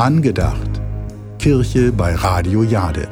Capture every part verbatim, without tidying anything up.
Angedacht. Kirche bei Radio Jade.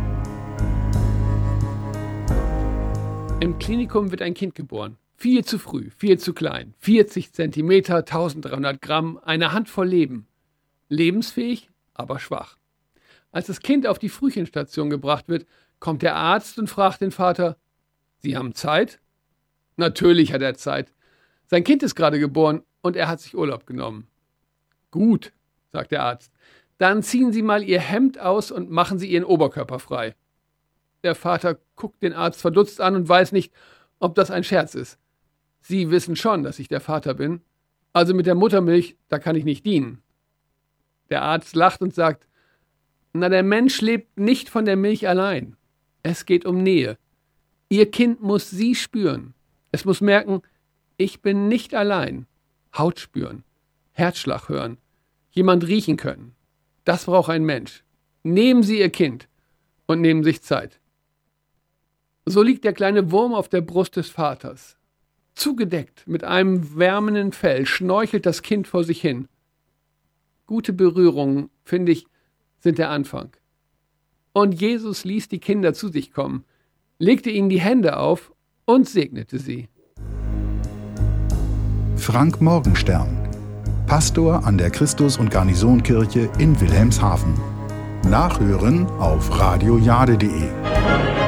Im Klinikum wird ein Kind geboren. Viel zu früh, viel zu klein. vierzig Zentimeter, eintausenddreihundert Gramm, eine Handvoll Leben. Lebensfähig, aber schwach. Als das Kind auf die Frühchenstation gebracht wird, kommt der Arzt und fragt den Vater: Sie haben Zeit? Natürlich hat er Zeit. Sein Kind ist gerade geboren und er hat sich Urlaub genommen. Gut, sagt der Arzt. Dann ziehen Sie mal Ihr Hemd aus und machen Sie Ihren Oberkörper frei. Der Vater guckt den Arzt verdutzt an und weiß nicht, ob das ein Scherz ist. Sie wissen schon, dass ich der Vater bin. Also mit der Muttermilch, da kann ich nicht dienen. Der Arzt lacht und sagt: Na, der Mensch lebt nicht von der Milch allein. Es geht um Nähe. Ihr Kind muss Sie spüren. Es muss merken, ich bin nicht allein. Haut spüren, Herzschlag hören, jemand riechen können. Das braucht ein Mensch. Nehmen Sie Ihr Kind und nehmen sich Zeit. So liegt der kleine Wurm auf der Brust des Vaters. Zugedeckt mit einem wärmenden Fell schnorchelt das Kind vor sich hin. Gute Berührungen, finde ich, sind der Anfang. Und Jesus ließ die Kinder zu sich kommen, legte ihnen die Hände auf und segnete sie. Frank Morgenstern, Pastor an der Christus- und Garnisonkirche in Wilhelmshaven. Nachhören auf radio jade punkt de.